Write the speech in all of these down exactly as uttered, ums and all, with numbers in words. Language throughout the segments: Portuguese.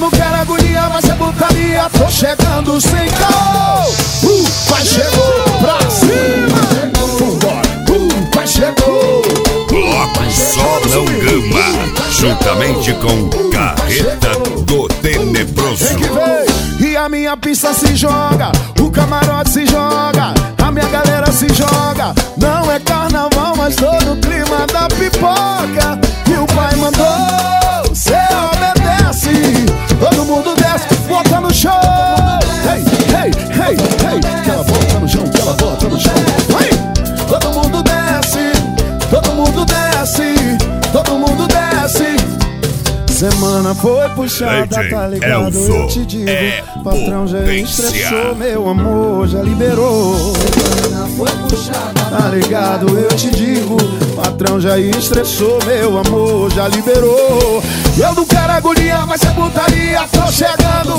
não quero agonia, vai ser putaria. Tô chegando sem caô. Uh, vai chegou pra cima. Uh, vai chegou. Bloco Solão Gama, juntamente com Carreta do Tenebroso. Vem que vem. E a minha pista se joga, o camarote se joga, a minha galera se joga. Não é carnaval, mas todo o clima da pipoca. E o pai mandou, cê obedece. Todo mundo desce, bota no chão. Hey, hey, hey, hey. Que ela bota no chão, que ela bota no chão. Vai! Todo mundo desce, todo mundo desce, todo mundo desce. Semana foi puxada, tá ligado? Elzo Eu te digo, é patrão já potência. estressou, meu amor já liberou. Semana foi puxada, tá ligado? Eu te digo, patrão já estressou, meu amor já liberou. Eu não quero agonia, vai ser putaria, tô chegando.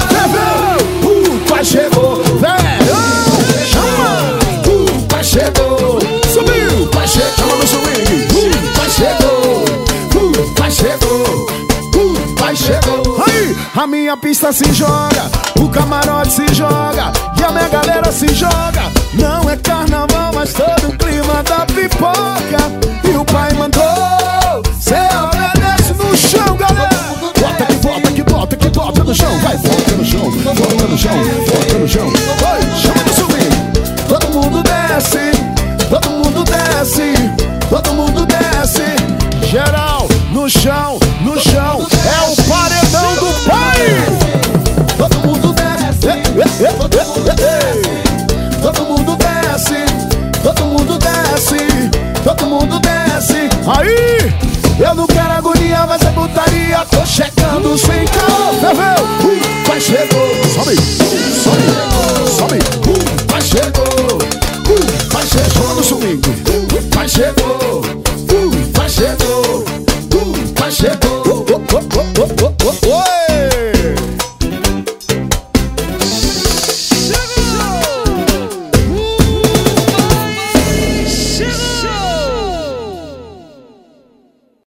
Uh, pai chegou, velho, chama. Uh, pai chegou, subiu, pai chegou, chama no swing. Uh, pai chegou, uh, pai chegou. Pai chegou. Aí, a minha pista se joga, o camarote se joga e a minha galera se joga. Não é carnaval, mas todo o clima da pipoca. E o pai mandou, cê obedece no chão, galera. Bota que bota, que bota, que bota no chão. Vai, bota no chão, bota no chão, bota no chão. Vai, chama no swing. Todo mundo desce, todo mundo desce, todo mundo desce. Geral, no chão, no chão, é o paredão do pai. Todo mundo desce, ei, ei, ei, todo mundo desce, todo mundo desce, todo mundo desce. Aí, eu não quero agonia, vai ser putaria. Tô checando sem caô, ferveu. Uh, pai chegou, sobe, sobe, sobe. Uh, pai chegou, uh, pai chegou no swing. Uh, pai chegou, uh, pai chegou. Chegou.